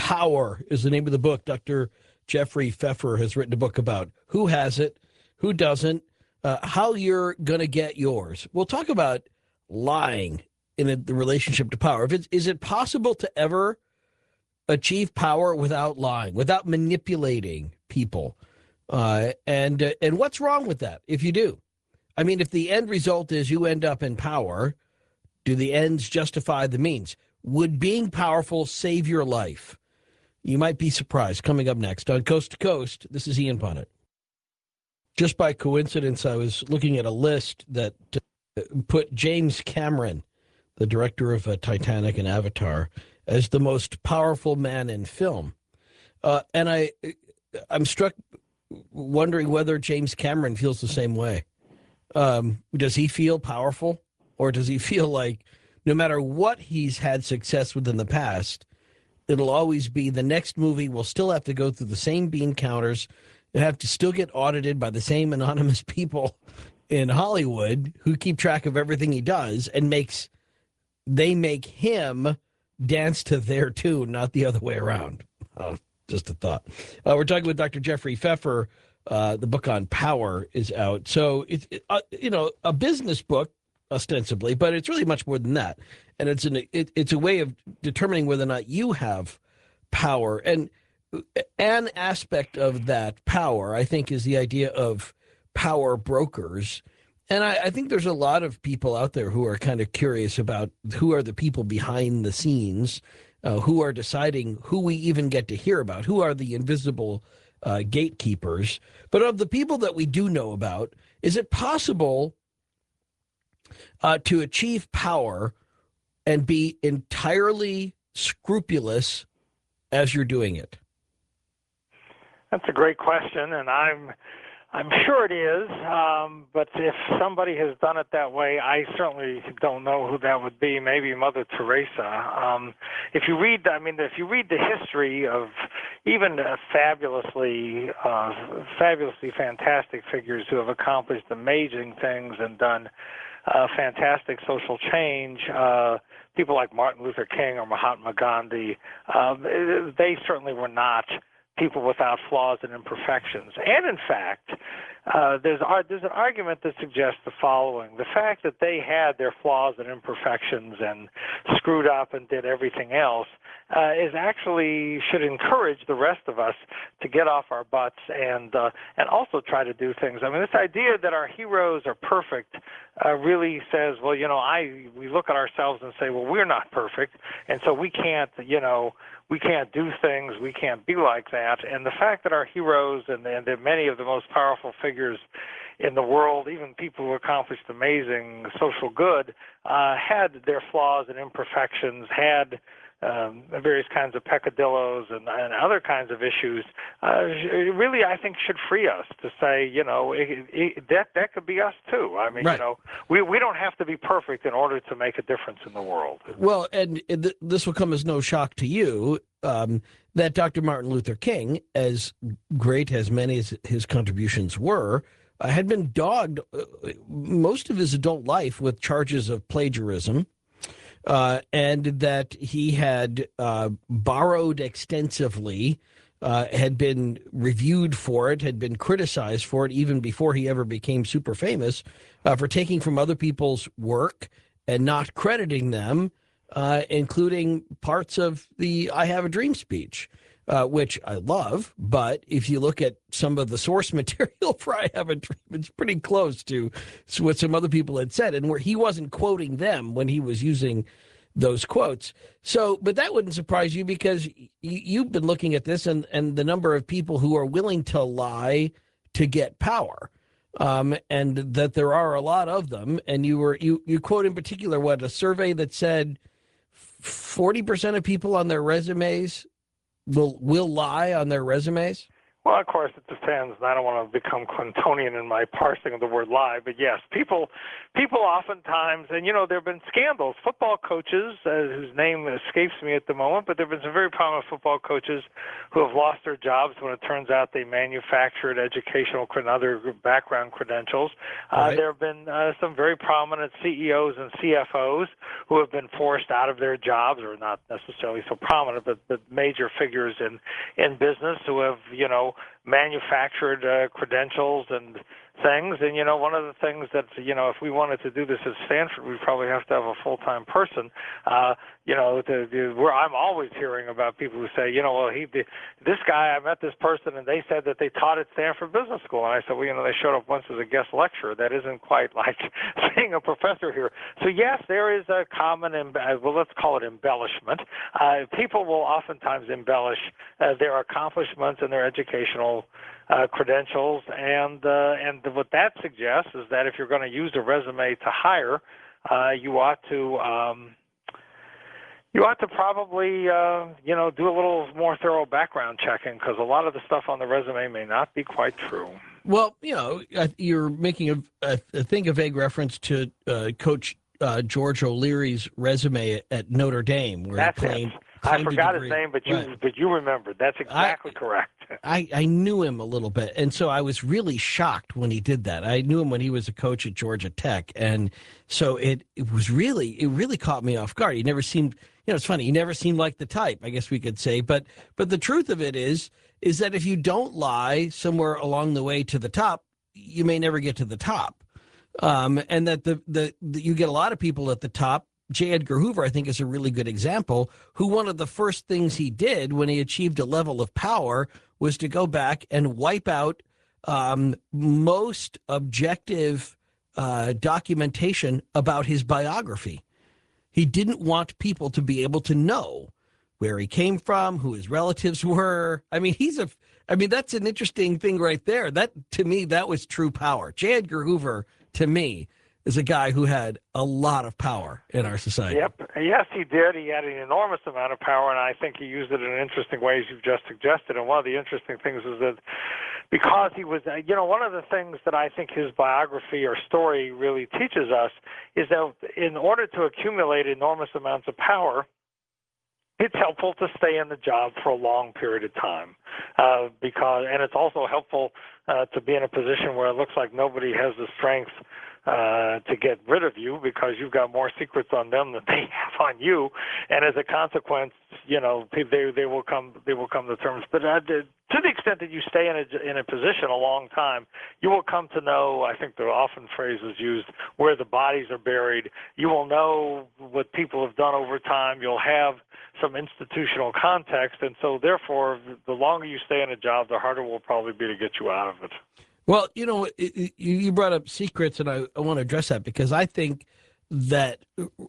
Power is the name of the book. Dr. Jeffrey Pfeffer has written a book about who has it, who doesn't, how you're going to get yours. We'll talk about lying in the relationship to power. Is it possible to ever achieve power without lying, without manipulating people? And what's wrong with that if you do? I mean, if the end result is you end up in power, do the ends justify the means? Would being powerful save your life? You might be surprised. Coming up next on Coast to Coast, this is Ian Punnett. Just by coincidence, I was looking at a list that put James Cameron, the director of Titanic and Avatar, as the most powerful man in film. And I'm struck wondering whether James Cameron feels the same way. Does he feel powerful, or does he feel like no matter what he's had success with in the past, it'll always be the next movie will still have to go through the same bean counters, have to still get audited by the same anonymous people in Hollywood who keep track of everything he does and they make him dance to their tune, not the other way around. Just a thought. We're talking with Dr. Jeffrey Pfeffer. The book on power is out. So it's a business book ostensibly, but it's really much more than that. And it's a way of determining whether or not you have power. And an aspect of that power, I think, is the idea of power brokers. And I think there's a lot of people out there who are kind of curious about who are the people behind the scenes, who are deciding who we even get to hear about, who are the invisible gatekeepers. But of the people that we do know about, is it possible to achieve power and be entirely scrupulous as you're doing it? That's a great question, and I'm sure it is. But if somebody has done it that way, I certainly don't know who that would be. Maybe Mother Teresa. If you read the history of even fabulously fantastic figures who have accomplished amazing things and done fantastic social change, people like Martin Luther King or Mahatma Gandhi, they certainly were not people without flaws and imperfections. And in fact, there's an argument that suggests the following. The fact that they had their flaws and imperfections and screwed up and did everything else is actually should encourage the rest of us to get off our butts and also try to do things. I mean, this idea that our heroes are perfect really says, well, we look at ourselves and say, well, we're not perfect, and so we can't do things, we can't be like that. And the fact that our heroes and many of the most powerful figures in the world, even people who accomplished amazing social good, had their flaws and imperfections, had various kinds of peccadillos and other kinds of issues, really, I think, should free us to say, that could be us too. I mean, right. We don't have to be perfect in order to make a difference in the world. Well, and this will come as no shock to you, that Dr. Martin Luther King, as great as many as his contributions were, had been dogged most of his adult life with charges of plagiarism. And that he had borrowed extensively, had been reviewed for it, had been criticized for it even before he ever became super famous, for taking from other people's work and not crediting them, including parts of the I Have a Dream speech, which I love. But if you look at some of the source material for I Have a Dream, it's pretty close to what some other people had said, and where he wasn't quoting them when he was using those quotes. So, but that wouldn't surprise you, because you've been looking at this and the number of people who are willing to lie to get power, and that there are a lot of them. And you quote in particular, a survey that said 40% of people on their resumes will lie on their resumes? Well, of course, it depends, and I don't want to become Clintonian in my parsing of the word lie, but yes, people oftentimes, and there have been scandals. Football coaches, whose name escapes me at the moment, but there have been some very prominent football coaches who have lost their jobs when it turns out they manufactured educational and other background credentials. Right. There have been some very prominent CEOs and CFOs who have been forced out of their jobs, or not necessarily so prominent, but major figures in business who have, manufactured credentials and things. And, one of the things that, if we wanted to do this at Stanford, we'd probably have to have a full-time person. Where I'm always hearing about people who say, well, this guy, I met this person, and they said that they taught at Stanford Business School. And I said, well, they showed up once as a guest lecturer. That isn't quite like being a professor here. So, yes, there is a common, let's call it embellishment. People will oftentimes embellish their accomplishments and their educational credentials, and what that suggests is that if you're going to use a resume to hire, you ought to probably do a little more thorough background checking, because a lot of the stuff on the resume may not be quite true. Well, you're making a vague reference to Coach George O'Leary's resume at Notre Dame, where That's he claimed. I forgot his name, but you remembered. That's exactly correct. I knew him a little bit, and so I was really shocked when he did that. I knew him when he was a coach at Georgia Tech, and so it really caught me off guard. He never seemed, it's funny. He never seemed like the type, I guess we could say. But the truth of it is that if you don't lie somewhere along the way to the top, you may never get to the top, and that you get a lot of people at the top. J. Edgar Hoover, I think, is a really good example, who one of the first things he did when he achieved a level of power was to go back and wipe out most objective documentation about his biography. He didn't want people to be able to know where he came from, who his relatives were. I mean, that's an interesting thing right there. That, to me, that was true power. J. Edgar Hoover, to me, is a guy who had a lot of power in our society. Yep. Yes, he did. He had an enormous amount of power, and I think he used it in interesting ways you've just suggested. And one of the interesting things is that because he was, one of the things that I think his biography or story really teaches us is that in order to accumulate enormous amounts of power, it's helpful to stay in the job for a long period of time, and it's also helpful to be in a position where it looks like nobody has the strength to get rid of you, because you've got more secrets on them than they have on you, and as a consequence, they will come to terms. But to the extent that you stay in a position a long time, you will come to know. I think there are often phrases used where the bodies are buried. You will know what people have done over time. You'll have some institutional context, and so therefore, the longer you stay in a job, the harder it will probably be to get you out of it. Well, you brought up secrets, and I want to address that, because I think that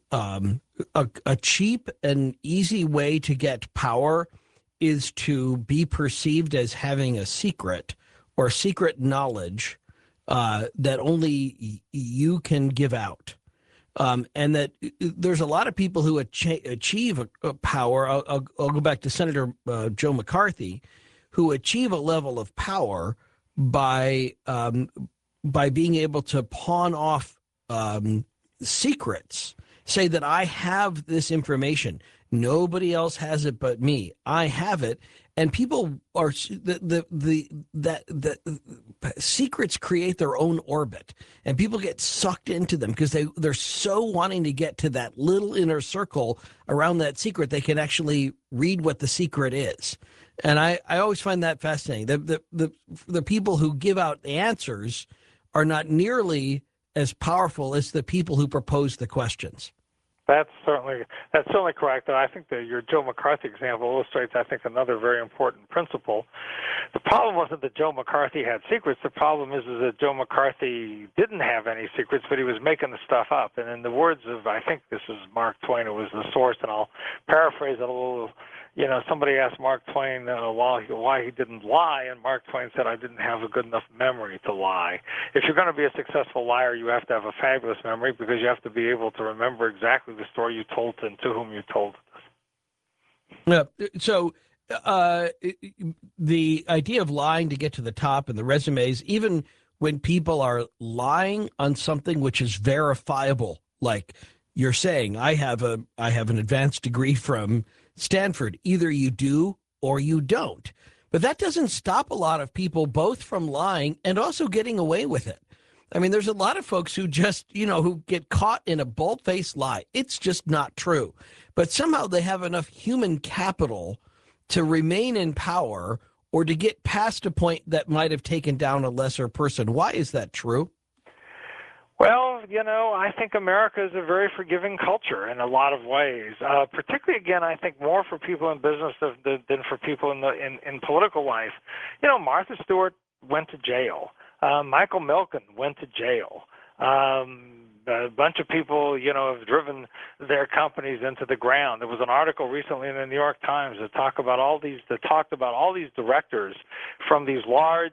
a cheap and easy way to get power is to be perceived as having a secret or secret knowledge that only you can give out. And that there's a lot of people who achieve a power. I'll go back to Senator Joe McCarthy, who achieve a level of power by being able to pawn off secrets, say that I have this information, nobody else has it but me, I have it, and people are the secrets create their own orbit, and people get sucked into them because they're so wanting to get to that little inner circle around that secret they can actually read what the secret is. And I always find that fascinating. The people who give out the answers are not nearly as powerful as the people who propose the questions. That's certainly correct. And I think that your Joe McCarthy example illustrates, I think, another very important principle. The problem wasn't that Joe McCarthy had secrets. The problem is that Joe McCarthy didn't have any secrets, but he was making the stuff up. And in the words of, I think this is Mark Twain, who was the source, and I'll paraphrase it a little. Somebody asked Mark Twain why he didn't lie, and Mark Twain said, I didn't have a good enough memory to lie. If you're going to be a successful liar, you have to have a fabulous memory, because you have to be able to remember exactly the story you told and to whom you told it. So uh, the idea of lying to get to the top and the resumes, even when people are lying on something which is verifiable, like you're saying, I have an advanced degree from Stanford. Either you do or you don't. But that doesn't stop a lot of people both from lying and also getting away with it. I mean, there's a lot of folks who just, who get caught in a bald-faced lie. It's just not true. But somehow they have enough human capital to remain in power or to get past a point that might have taken down a lesser person. Why is that true? Well, I think America is a very forgiving culture in a lot of ways. Particularly, again, I think more for people in business than for people in political life. Martha Stewart went to jail. Michael Milken went to jail. A bunch of people, have driven their companies into the ground. There was an article recently in the New York Times that talked about all these directors from these large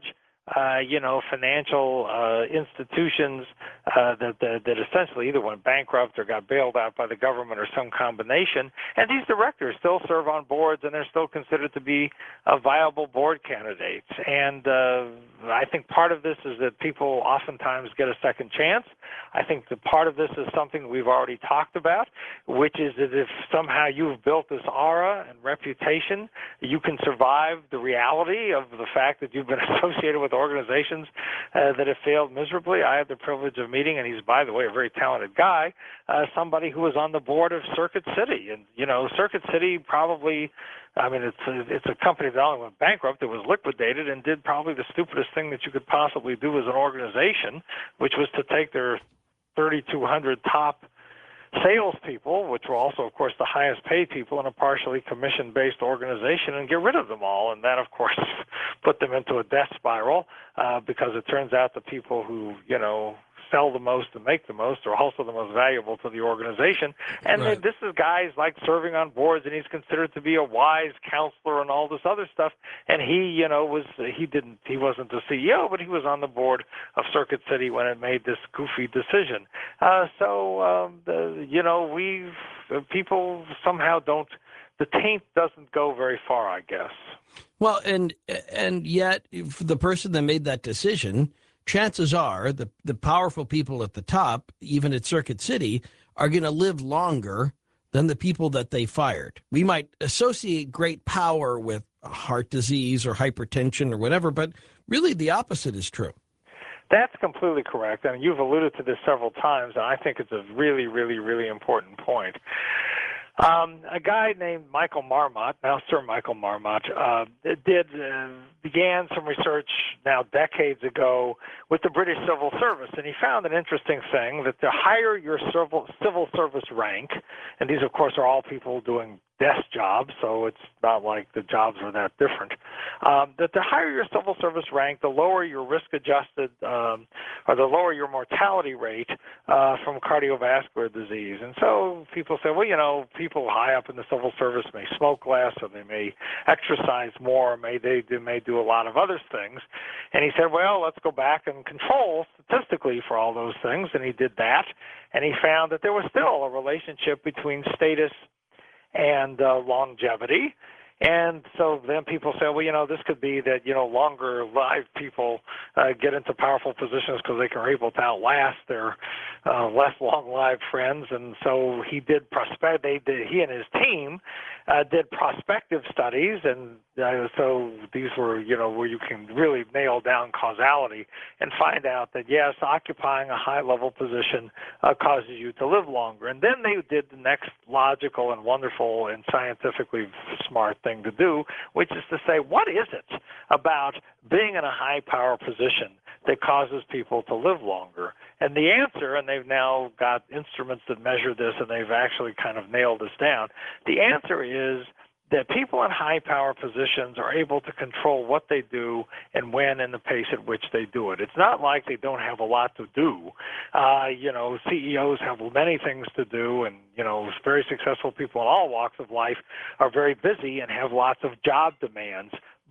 financial institutions that essentially either went bankrupt or got bailed out by the government or some combination. And these directors still serve on boards, and they're still considered to be viable board candidates. And I think part of this is that people oftentimes get a second chance. I think that part of this is something we've already talked about, which is that if somehow you've built this aura and reputation, you can survive the reality of the fact that you've been associated with organizations that have failed miserably. I had the privilege of meeting, and he's, by the way, a very talented guy, somebody who was on the board of Circuit City. And, Circuit City probably, it's a company that only went bankrupt. It was liquidated and did probably the stupidest thing that you could possibly do as an organization, which was to take their 3,200 top salespeople, which were also, of course, the highest paid people in a partially commission-based organization, and get rid of them all. And that, of course, put them into a death spiral because it turns out the people who, sell the most and make the most are also the most valuable to the organization. And Right. this is guys like serving on boards, and he's considered to be a wise counselor and all this other stuff. And he, he wasn't the CEO, but he was on the board of Circuit City when it made this goofy decision. People somehow don't. The taint doesn't go very far, I guess. Well, and yet if the person that made that decision, chances are the powerful people at the top, even at Circuit City, are going to live longer than the people that they fired. We might associate great power with heart disease or hypertension or whatever, but really the opposite is true. That's completely correct. And you've alluded to this several times, and I think it's a really, really, really important point. A guy named Michael Marmot, now Sir Michael Marmot, began some research now decades ago with the British Civil Service, and he found an interesting thing that the higher your civil service rank, and these of course are all people doing desk jobs, so it's not like the jobs are that different, that the higher your civil service rank, the lower your risk-adjusted or the lower your mortality rate from cardiovascular disease. And so people say, well, people high up in the civil service may smoke less, or they may exercise more, or they may do a lot of other things. And he said, well, let's go back and control statistically for all those things. And he did that, and he found that there was still a relationship between status and longevity. And so then people say, well, this could be that, longer lived people get into powerful positions because they are able to outlast their less long-lived friends. And so he he and his team did prospective studies, and so these were, where you can really nail down causality and find out that, yes, occupying a high-level position causes you to live longer. And then they did the next logical and wonderful and scientifically smart thing to do, which is to say, what is it about being in a high-power position that causes people to live longer? And the answer, and they've now got instruments that measure this, and they've actually kind of nailed this down, the answer is that people in high-power positions are able to control what they do and when and the pace at which they do it. It's not like they don't have a lot to do. CEOs have many things to do, and, very successful people in all walks of life are very busy and have lots of job demands.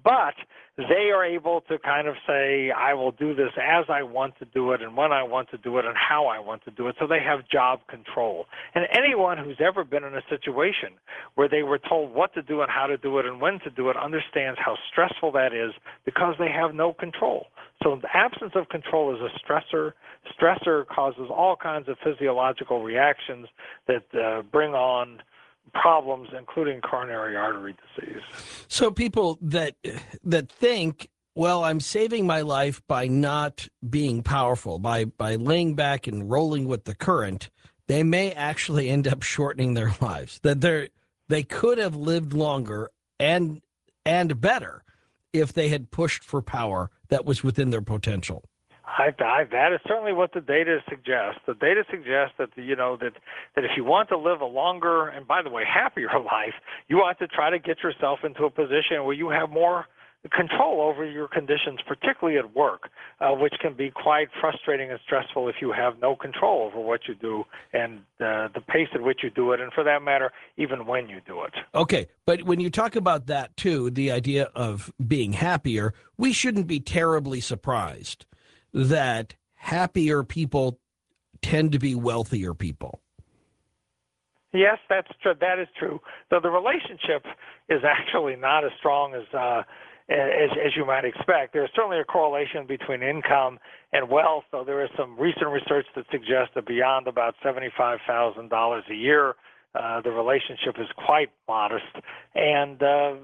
but they are able to kind of say, I will do this as I want to do it and when I want to do it and how I want to do it. So they have job control. And anyone who's ever been in a situation where they were told what to do and how to do it and when to do it understands how stressful that is because they have no control. So the absence of control is a stressor. Stressor causes all kinds of physiological reactions that bring on problems, including coronary artery disease. So people that think, well, I'm saving my life by not being powerful, by laying back and rolling with the current, they may actually end up shortening their lives. That they could have lived longer and better if they had pushed for power that was within their potential. That is certainly what the data suggests. The data suggests that that if you want to live a longer and, by the way, happier life, you ought to try to get yourself into a position where you have more control over your conditions, particularly at work, which can be quite frustrating and stressful if you have no control over what you do and the pace at which you do it, and for that matter, even when you do it. Okay, but when you talk about that, too, the idea of being happier, we shouldn't be terribly surprised that happier people tend to be wealthier people. Yes, that's true. That is true. Though the relationship is actually not as strong as you might expect. There's certainly a correlation between income and wealth, though there is some recent research that suggests that beyond about $75,000 a year, the relationship is quite modest, and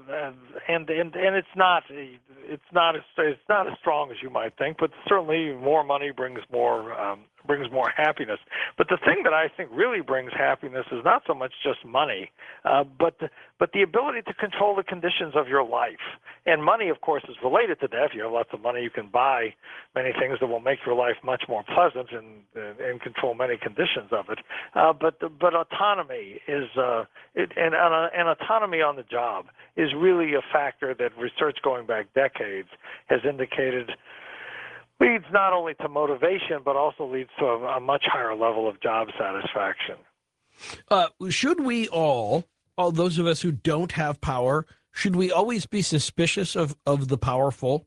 it's not as strong as you might think. But certainly, more money brings more happiness. But the thing that I think really brings happiness is not so much just money, but the ability to control the conditions of your life. And money, of course, is related to that. If you have lots of money, you can buy many things that will make your life much more pleasant and control many conditions of it. But autonomy is and autonomy on the job is really a factor that research going back decades has indicated leads not only to motivation, but also leads to a much higher level of job satisfaction. Should we all those of us who don't have power, should we always be suspicious of the powerful?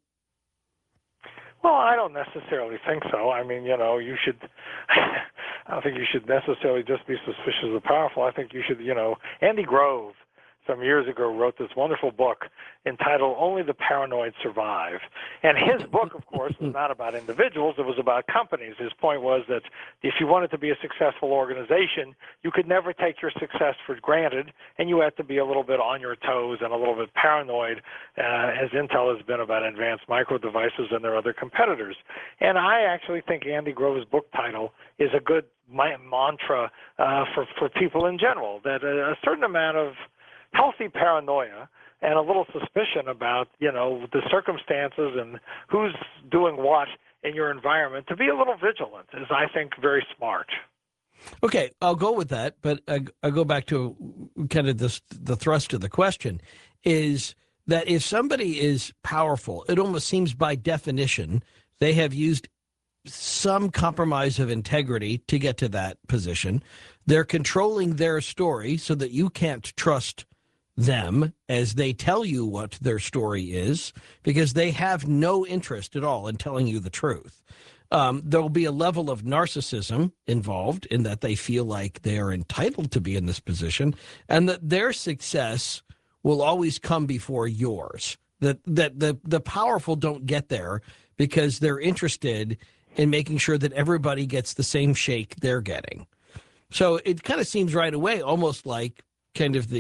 Well, I don't necessarily think so. I mean, you should. I don't think you should necessarily just be suspicious of the powerful. I think you should, Andy Grove, some years ago, wrote this wonderful book entitled Only the Paranoid Survive. And his book, of course, was not about individuals. It was about companies. His point was that if you wanted to be a successful organization, you could never take your success for granted, and you had to be a little bit on your toes and a little bit paranoid, as Intel has been about advanced micro devices and their other competitors. And I actually think Andy Grove's book title is a good mantra for people in general, that a certain amount of healthy paranoia and a little suspicion about, the circumstances and who's doing what in your environment, to be a little vigilant is, I think, very smart. Okay, I'll go with that, but I go back to kind of the thrust of the question is that if somebody is powerful, it almost seems by definition they have used some compromise of integrity to get to that position. They're controlling their story so that you can't trust them as they tell you what their story is, because they have no interest at all in telling you the truth. There will be a level of narcissism involved in that they feel like they are entitled to be in this position, and that their success will always come before yours. That the powerful don't get there because they're interested in making sure that everybody gets the same shake they're getting. So it kind of seems right away almost like kind of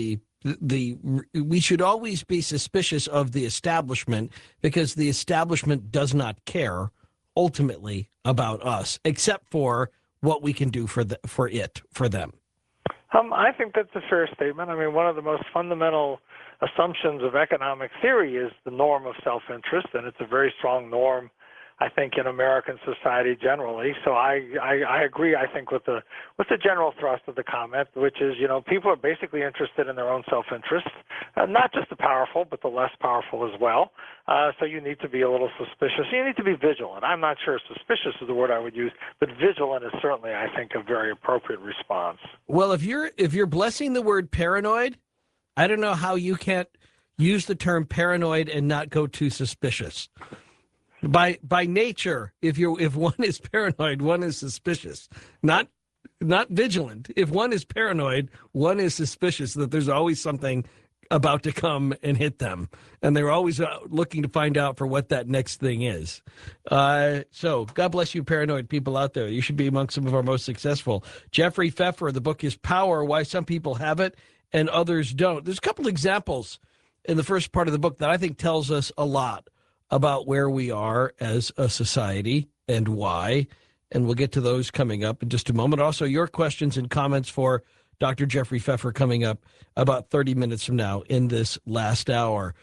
we should always be suspicious of the establishment because the establishment does not care ultimately about us, except for what we can do for them. I think that's a fair statement. I mean, one of the most fundamental assumptions of economic theory is the norm of self-interest, and it's a very strong norm, I think, in American society generally. So I agree, I think, with the general thrust of the comment, which is, people are basically interested in their own self-interest, not just the powerful, but the less powerful as well. So you need to be a little suspicious. You need to be vigilant. I'm not sure suspicious is the word I would use, but vigilant is certainly, I think, a very appropriate response. Well, if you're blessing the word paranoid, I don't know how you can't use the term paranoid and not go too suspicious. By nature, if one is paranoid, one is suspicious, not vigilant. If one is paranoid, one is suspicious that there's always something about to come and hit them, and they're always looking to find out for what that next thing is. So God bless you, paranoid people out there. You should be among some of our most successful. Jeffrey Pfeffer, the book is Power: Why Some People Have It and Others Don't. There's a couple examples in the first part of the book that I think tells us a lot about where we are as a society and why, and we'll get to those coming up in just a moment. Also, your questions and comments for Dr. Jeffrey Pfeffer coming up about 30 minutes from now in this last hour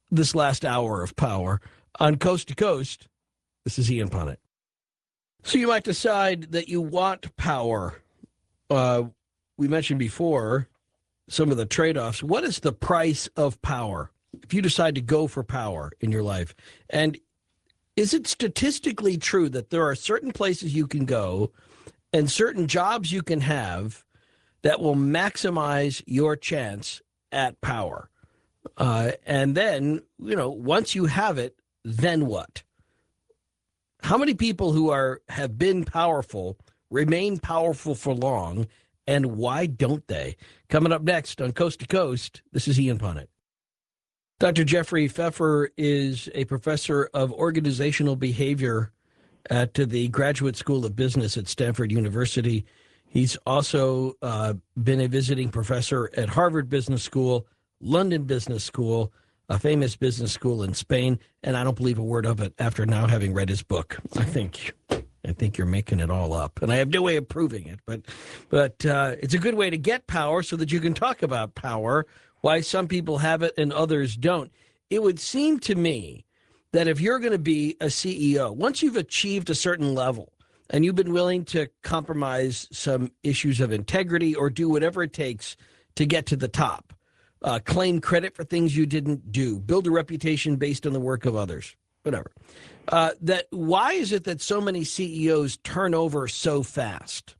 of power on Coast to Coast. This is Ian Punnett. So you might decide that you want power. We mentioned before some of the trade-offs. What is the price of power if you decide to go for power in your life? And is it statistically true that there are certain places you can go and certain jobs you can have that will maximize your chance at power? And then, once you have it, then what? How many people who have been powerful remain powerful for long, and why don't they? Coming up next on Coast to Coast, this is Ian Punnett. Dr. Jeffrey Pfeffer is a professor of organizational behavior at the Graduate School of Business at Stanford University. He's also been a visiting professor at Harvard Business School, London Business School, a famous business school in Spain, and I don't believe a word of it after now having read his book. I think you're making it all up, and I have no way of proving it, but it's a good way to get power so that you can talk about power, why some people have it and others don't. It would seem to me that if you're going to be a CEO, once you've achieved a certain level, and you've been willing to compromise some issues of integrity or do whatever it takes to get to the top, claim credit for things you didn't do, build a reputation based on the work of others, whatever. Why is it that so many CEOs turn over so fast?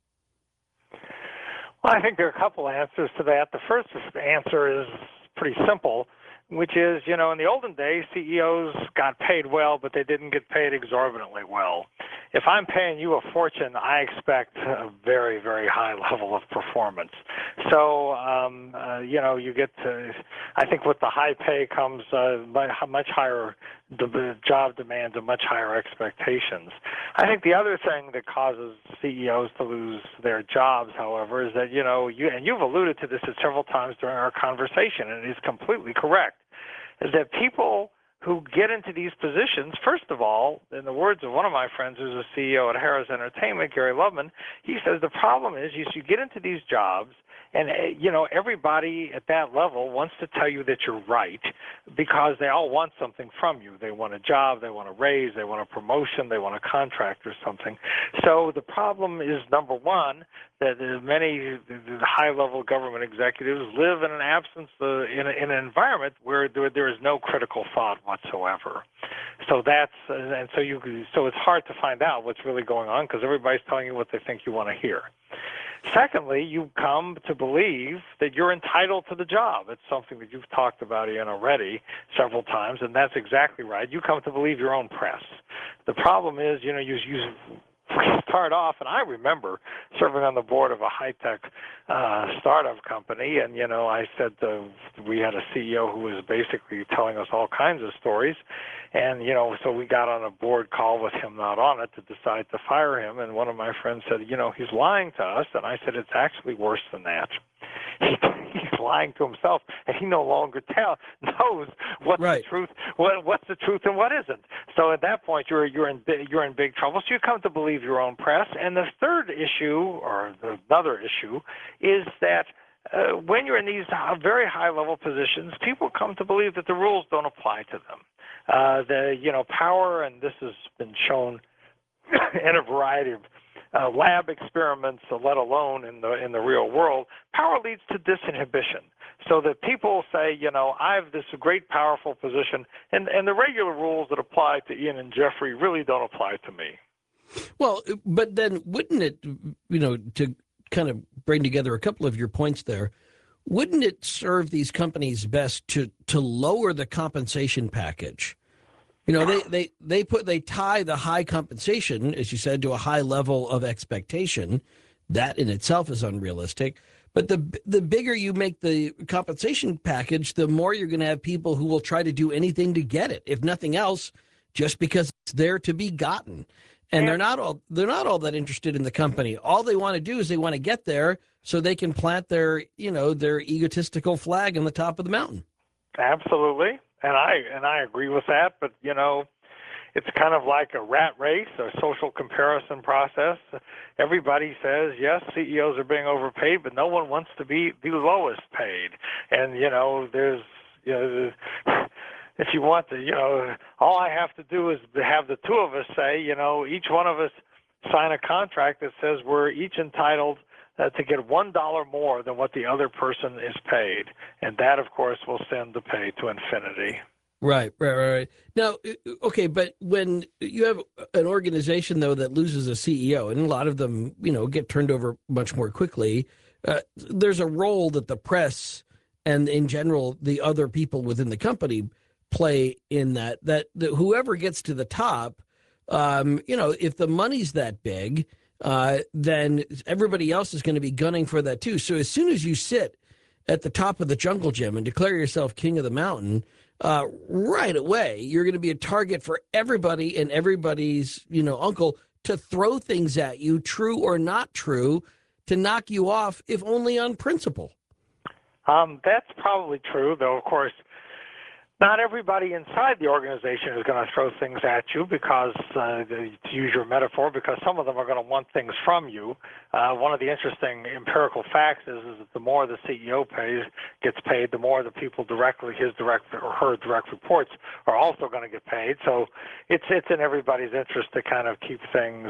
Well, I think there are a couple answers to that. The first answer is pretty simple, which is, in the olden days, CEOs got paid well, but they didn't get paid exorbitantly well. If I'm paying you a fortune, I expect a very, very high level of performance. So, you get to, I think with the high pay comes much higher job demands and much higher expectations. I think the other thing that causes CEOs to lose their jobs, however, is that, and you've alluded to this several times during our conversation, and it is completely correct, is that people who get into these positions, first of all, in the words of one of my friends who's a CEO at Harrah's Entertainment, Gary Loveman, he says the problem is you get into these jobs and, everybody at that level wants to tell you that you're right because they all want something from you. They want a job, they want a raise, they want a promotion, they want a contract or something. So the problem is, number one, that many high-level government executives live in an absence, in an environment where there is no critical thought whatsoever. So so it's hard to find out what's really going on because everybody's telling you what they think you want to hear. Secondly, you come to believe that you're entitled to the job. It's something that you've talked about, Ian, already several times, and that's exactly right. You come to believe your own press. The problem is, you start off, and I remember serving on the board of a high-tech startup company, and, I said we had a CEO who was basically telling us all kinds of stories, and, so we got on a board call with him not on it to decide to fire him, and one of my friends said, he's lying to us, and I said, it's actually worse than that. He's lying to himself, and he no longer knows what's right. the truth, what's the truth and what isn't. So at that point, you're in big trouble. So you come to believe your own press. And the third issue, or another issue, is that when you're in these very high-level positions, people come to believe that the rules don't apply to them. Power, and this has been shown in a variety of lab experiments, let alone in the real world, power leads to disinhibition. So that people say, I have this great, powerful position, and the regular rules that apply to Ian and Jeffrey really don't apply to me. Well, but then wouldn't it, to kind of bring together a couple of your points there, wouldn't it serve these companies best to lower the compensation package? You know, they tie the high compensation, as you said, to a high level of expectation. That in itself is unrealistic. But the bigger you make the compensation package, the more you're going to have people who will try to do anything to get it, if nothing else, just because it's there to be gotten. And they're not all that interested in the company. All they want to do is they want to get there so they can plant their egotistical flag on the top of the mountain. Absolutely. And I agree with that, but it's kind of like a rat race, a social comparison process. Everybody says, yes, CEOs are being overpaid, but no one wants to be the lowest paid. And there's if you want to, all I have to do is have the two of us say, each one of us sign a contract that says we're each entitled to get $1 more than what the other person is paid. And that, of course, will send the pay to infinity. Right. Now, okay, but when you have an organization, though, that loses a CEO, and a lot of them, get turned over much more quickly, there's a role that the press and, in general, the other people within the company play in that whoever gets to the top, if the money's that big, then everybody else is going to be gunning for that too. So as soon as you sit at the top of the jungle gym and declare yourself king of the mountain, right away you're going to be a target for everybody and everybody's uncle to throw things at you, true or not true, to knock you off, if only on principle. That's probably true, though. Of course, not everybody inside the organization is going to throw things at you because, to use your metaphor, because some of them are going to want things from you. One of the interesting empirical facts is that the more the CEO gets paid, the more the people directly, his direct or her direct reports, are also going to get paid. So it's in everybody's interest to kind of keep things,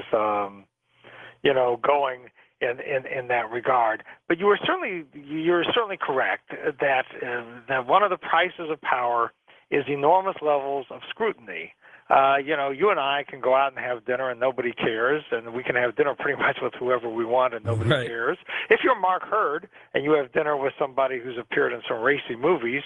going in that regard. But you're certainly correct that one of the prices of power is enormous levels of scrutiny. You and I can go out and have dinner and nobody cares, and we can have dinner pretty much with whoever we want and nobody cares. If you're Mark Hurd and you have dinner with somebody who's appeared in some racy movies,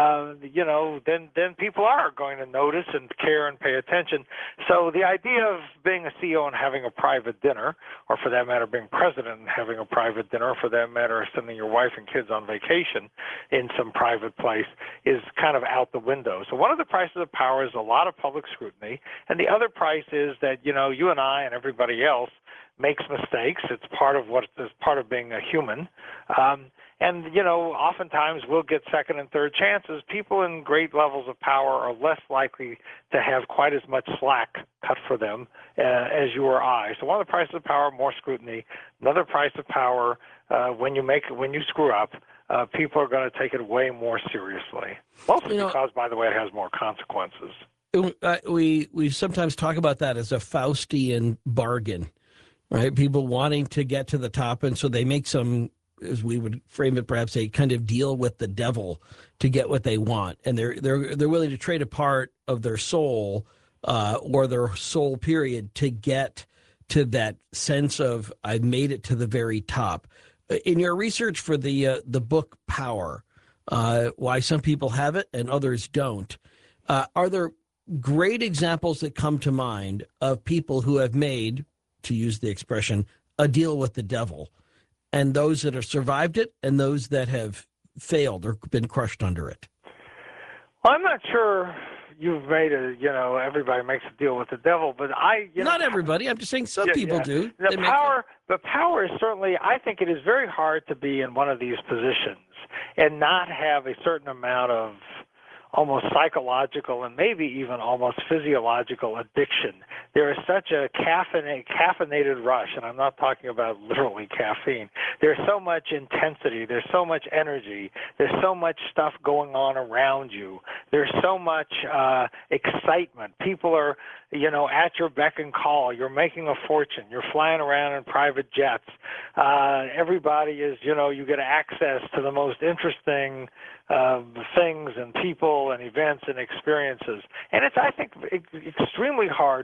then people are going to notice and care and pay attention. So the idea of being a CEO and having a private dinner, or for that matter being president and having a private dinner, or for that matter sending your wife and kids on vacation in some private place, is kind of out the window. So one of the prices of power is a lot of public scrutiny. And the other price is that, you and I and everybody else makes mistakes. It's part of being a human. And oftentimes we'll get second and third chances. People in great levels of power are less likely to have quite as much slack cut for them as you or I. So one of the prices of power, more scrutiny. Another price of power, when you screw up, people are going to take it way more seriously. Mostly because, by the way, it has more consequences. We sometimes talk about that as a Faustian bargain, right? People wanting to get to the top, and so they make some, as we would frame it, perhaps a kind of deal with the devil to get what they want, and they're willing to trade a part of their soul or their soul period to get to that sense of I've made it to the very top. In your research for the book Power, why some people have it and others don't, are there great examples that come to mind of people who have made, to use the expression, a deal with the devil, and those that have survived it and those that have failed or been crushed under it? Well, I'm not sure you've made everybody makes a deal with the devil, but not everybody. I'm just saying some people do. The power is certainly, I think it is very hard to be in one of these positions and not have a certain amount of almost psychological and maybe even almost physiological addiction. There is such a caffeinated rush, and I'm not talking about literally caffeine. There's so much intensity. There's so much energy. There's so much stuff going on around you. There's so much excitement. People are, at your beck and call. You're making a fortune. You're flying around in private jets. Everybody is, you get access to the most interesting things and people and events and experiences. And it's, I think, extremely hard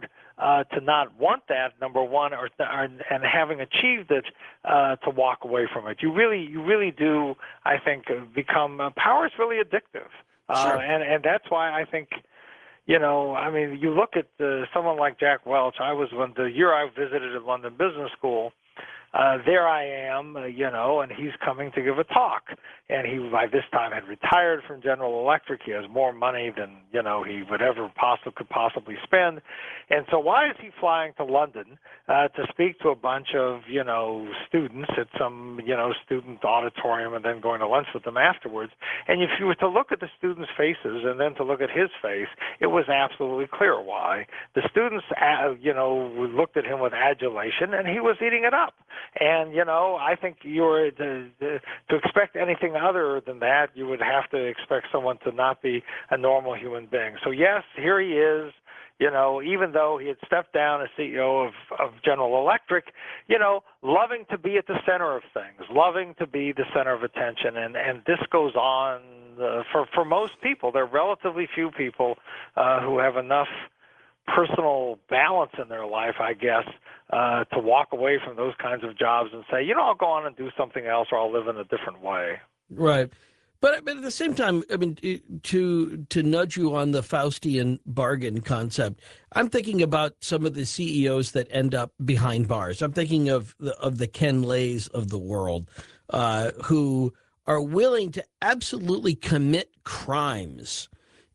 to not want that, number one, and having achieved it, to walk away from it. You really do, I think, become power is really addictive, Sure. and that's why I think. I mean, you look at someone like Jack Welch. The year I visited at London Business School. There I am, and he's coming to give a talk. And he, by this time, had retired from General Electric. He has more money than, he would ever could possibly spend. And so why is he flying to London to speak to a bunch of, students at some, student auditorium and then going to lunch with them afterwards? And if you were to look at the students' faces and then to look at his face, it was absolutely clear why. The students, looked at him with adulation, and he was eating it up. And, I think to expect anything other than that, you would have to expect someone to not be a normal human being. So, yes, here he is, even though he had stepped down as CEO of General Electric, loving to be at the center of things, loving to be the center of attention. And this goes on for most people. There are relatively few people who have enough personal balance in their life, I guess, to walk away from those kinds of jobs and say, I'll go on and do something else, or I'll live in a different way. Right. But at the same time, I mean, to nudge you on the Faustian bargain concept, I'm thinking about some of the CEOs that end up behind bars. I'm thinking of the Ken Lays of the world, who are willing to absolutely commit crimes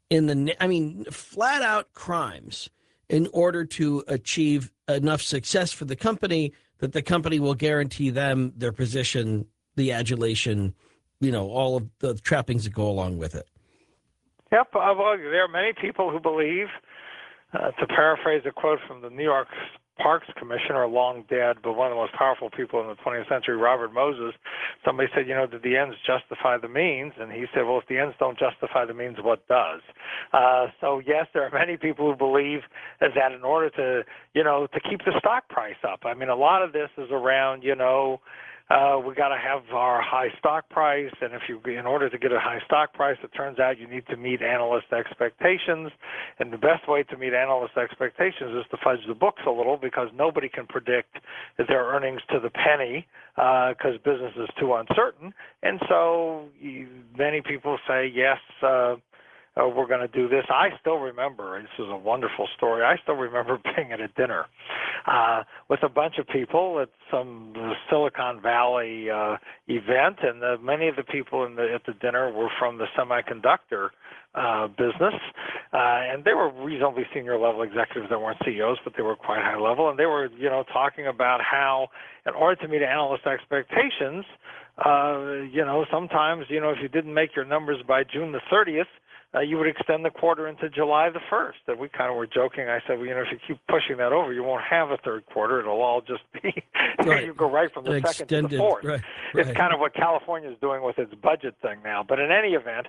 flat out crimes in order to achieve enough success for the company that the company will guarantee them their position, the adulation, all of the trappings that go along with it. Yep. Well, there are many people who believe, to paraphrase a quote from the New York Parks Commissioner, long dead, but one of the most powerful people in the 20th century, Robert Moses. Somebody said, did the ends justify the means? And he said, well, if the ends don't justify the means, what does? So, yes, there are many people who believe that in order to keep the stock price up. I mean, a lot of this is around, we got to have our high stock price, and in order to get a high stock price, it turns out you need to meet analyst expectations, and the best way to meet analyst expectations is to fudge the books a little, because nobody can predict their earnings to the penny, because business is too uncertain, and so many people say yes. We're going to do this. I still remember, this is a wonderful story, I still remember being at a dinner with a bunch of people at some Silicon Valley event, and many of the people at the dinner were from the semiconductor business, and they were reasonably senior level executives that weren't CEOs, but they were quite high level, and they were, talking about how in order to meet analyst expectations, sometimes, if you didn't make your numbers by June the 30th, you would extend the quarter into July the 1st. And we kind of were joking. I said, well, if you keep pushing that over, you won't have a third quarter. It'll all just be, right. You go right from the second to the fourth. Right. It's kind of what California is doing with its budget thing now. But in any event,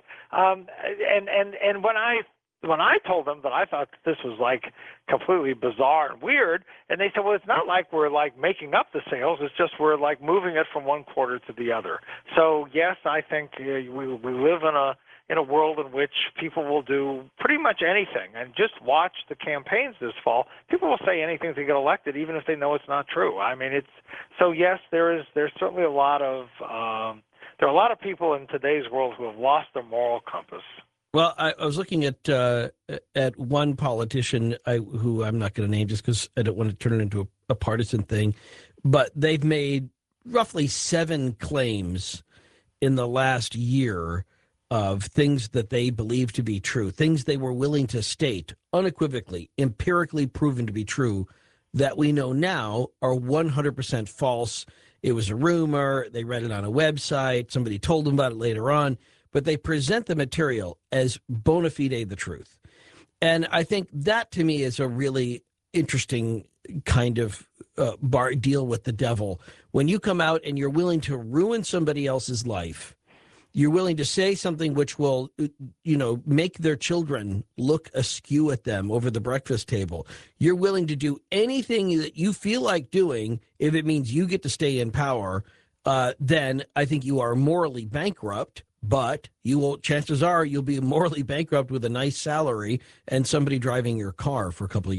and when I told them that I thought this was like completely bizarre and weird, and they said, well, it's not like we're like making up the sales. It's just we're like moving it from one quarter to the other. So, yes, I think we live in a world in which people will do pretty much anything. And just watch the campaigns this fall. People will say anything to get elected, even if they know it's not true. I mean, yes, there's certainly a lot of there are a lot of people in today's world who have lost their moral compass. Well, I was looking at one politician who I'm not going to name just because I don't want to turn it into a partisan thing, but they've made roughly 7 claims in the last year of things that they believe to be true, things they were willing to state unequivocally, empirically proven to be true, that we know now are 100% false. It was a rumor. They read it on a website. Somebody told them about it later on. But they present the material as bona fide the truth. And I think that, to me, is a really interesting kind of deal with the devil. When you come out and you're willing to ruin somebody else's life, you're willing to say something which will, make their children look askew at them over the breakfast table. You're willing to do anything that you feel like doing if it means you get to stay in power. Then I think you are morally bankrupt. But chances are you'll be morally bankrupt with a nice salary and somebody driving your car for a couple of years.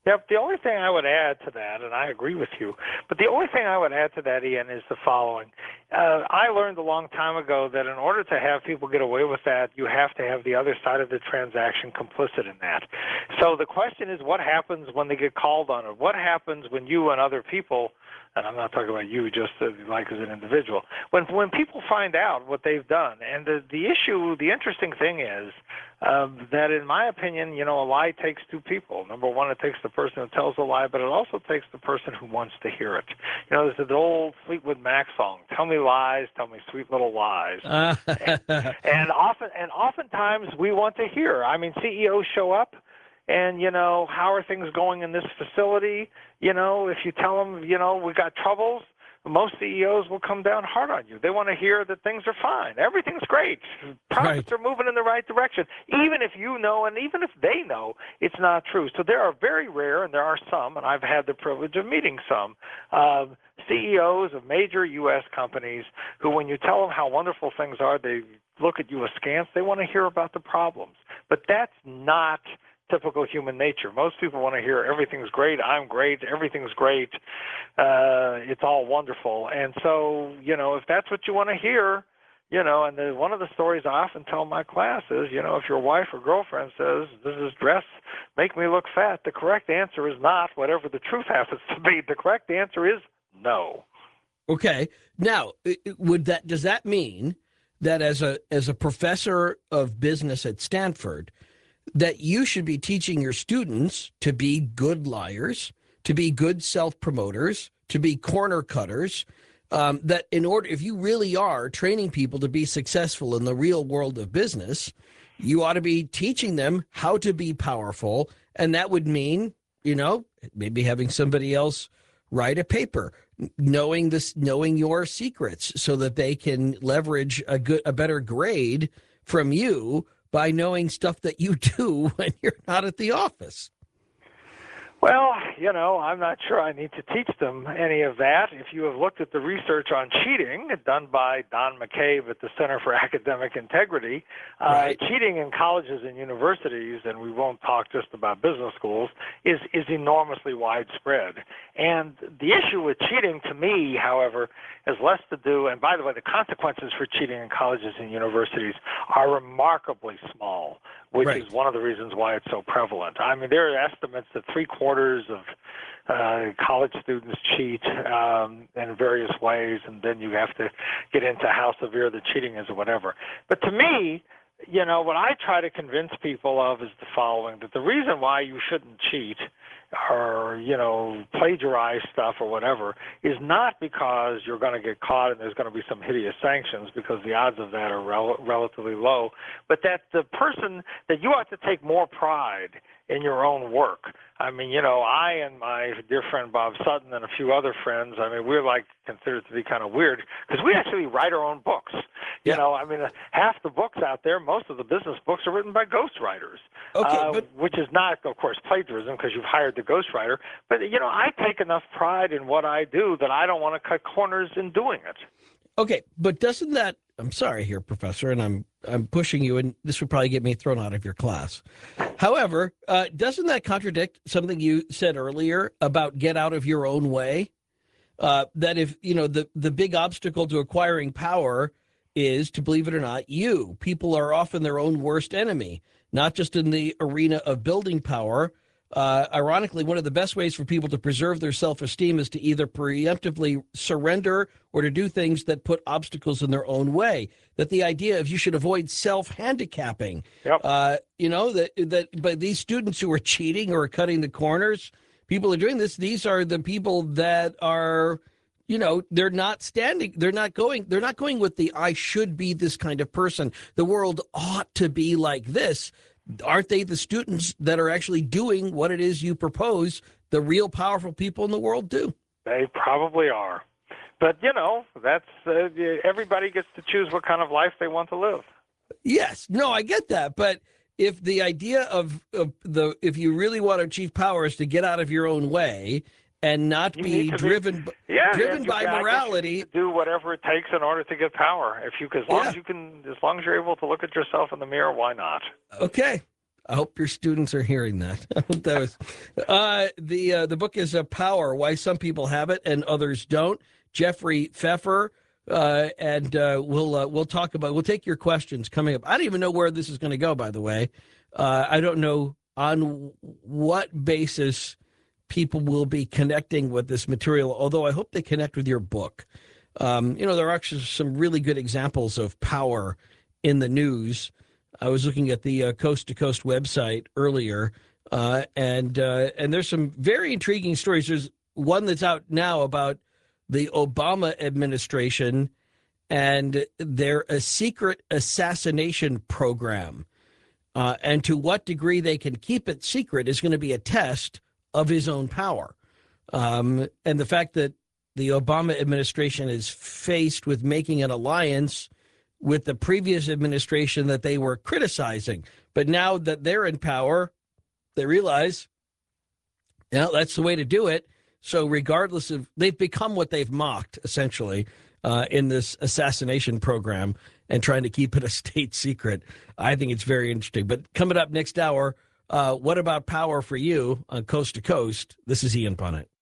Yep. The only thing I would add to that, and I agree with you, but the only thing I would add to that, Ian, is the following. I learned a long time ago that in order to have people get away with that, you have to have the other side of the transaction complicit in that. So the question is, what happens when they get called on it? What happens when you and other people, and I'm not talking about you just like as an individual, when people find out what they've done? And the issue, the interesting thing is that in my opinion, a lie takes two people. Number one, it takes the person who tells the lie, but it also takes the person who wants to hear it. There's an old Fleetwood Mac song, "Tell me lies, tell me sweet little lies." and oftentimes we want to hear. I mean, CEOs show up and, how are things going in this facility? If you tell them, we got troubles, most CEOs will come down hard on you. They want to hear that things are fine. Everything's great. Profits are moving in the right direction, even if you know and even if they know it's not true. So there are very rare, and there are some, and I've had the privilege of meeting some, CEOs of major U.S. companies who, when you tell them how wonderful things are, they look at you askance. They want to hear about the problems. But that's not typical human nature. Most people want to hear everything's great, I'm great, everything's great, it's all wonderful. And so, if that's what you want to hear, and one of the stories I often tell my class is, if your wife or girlfriend says, "Does this dress make me look fat?" the correct answer is not whatever the truth happens to be. The correct answer is no. Okay. Now, does that mean that as a professor of business at Stanford, that you should be teaching your students to be good liars, to be good self-promoters, to be corner cutters, that if you really are training people to be successful in the real world of business, you ought to be teaching them how to be powerful. And that would mean, maybe having somebody else write a paper, knowing your secrets so that they can leverage a better grade from you by knowing stuff that you do when you're not at the office. Well, I'm not sure I need to teach them any of that. If you have looked at the research on cheating done by Don McCabe at the Center for Academic Integrity, cheating in colleges and universities, and we won't talk just about business schools, is enormously widespread. And the issue with cheating, to me, however, has less to do, and by the way, the consequences for cheating in colleges and universities are remarkably small, which is one of the reasons why it's so prevalent. I mean, there are estimates that 3/4 of college students cheat in various ways, and then you have to get into how severe the cheating is or whatever. But to me, what I try to convince people of is the following, that the reason why you shouldn't cheat or, plagiarize stuff or whatever is not because you're going to get caught and there's going to be some hideous sanctions, because the odds of that are relatively low, but that that you ought to take more pride in your own work. I mean, I and my dear friend Bob Sutton and a few other friends, we're considered to be kind of weird because we actually write our own books. Half the books out there, most of the business books are written by ghostwriters, which is not, of course, plagiarism because you've hired the ghostwriter. But, I take enough pride in what I do that I don't want to cut corners in doing it. Okay, but doesn't that, I'm sorry here, Professor, and I'm pushing you, and this would probably get me thrown out of your class. However, doesn't that contradict something you said earlier about get out of your own way? That if, the big obstacle to acquiring power is, to believe it or not, people are often their own worst enemy, not just in the arena of building power. Ironically, one of the best ways for people to preserve their self-esteem is to either preemptively surrender or to do things that put obstacles in their own way. That the idea of you should avoid self-handicapping, that but these students who are cheating or cutting the corners, people are doing this. These are the people that are, they're not going with the, I should be this kind of person. The world ought to be like this. Aren't they the students that are actually doing what it is you propose the real powerful people in the world do? They probably are. But, that's everybody gets to choose what kind of life they want to live. Yes. No, I get that. But if the idea if you really want to achieve power is to get out of your own way and not be driven by morality, do whatever it takes in order to get power. As long as you're able to look at yourself in the mirror, why not? Okay. I hope your students are hearing that. That was the book is Power: Why Some People Have It and Others Don't. Jeffrey Pfeffer, and we'll take your questions coming up. I don't even know where this is going to go. By the way, I don't know on what basis people will be connecting with this material. Although I hope they connect with your book. There are actually some really good examples of power in the news. I was looking at the Coast to Coast website earlier, and there's some very intriguing stories. There's one that's out now about the Obama administration and their secret assassination program, and to what degree they can keep it secret is going to be a test of his own power. And the fact that the Obama administration is faced with making an alliance with the previous administration that they were criticizing. But now that they're in power, they realize, that's the way to do it. So regardless of, they've become what they've mocked, essentially, in this assassination program and trying to keep it a state secret. I think it's very interesting. But coming up next hour, what about power for you on Coast to Coast? This is Ian Punnett.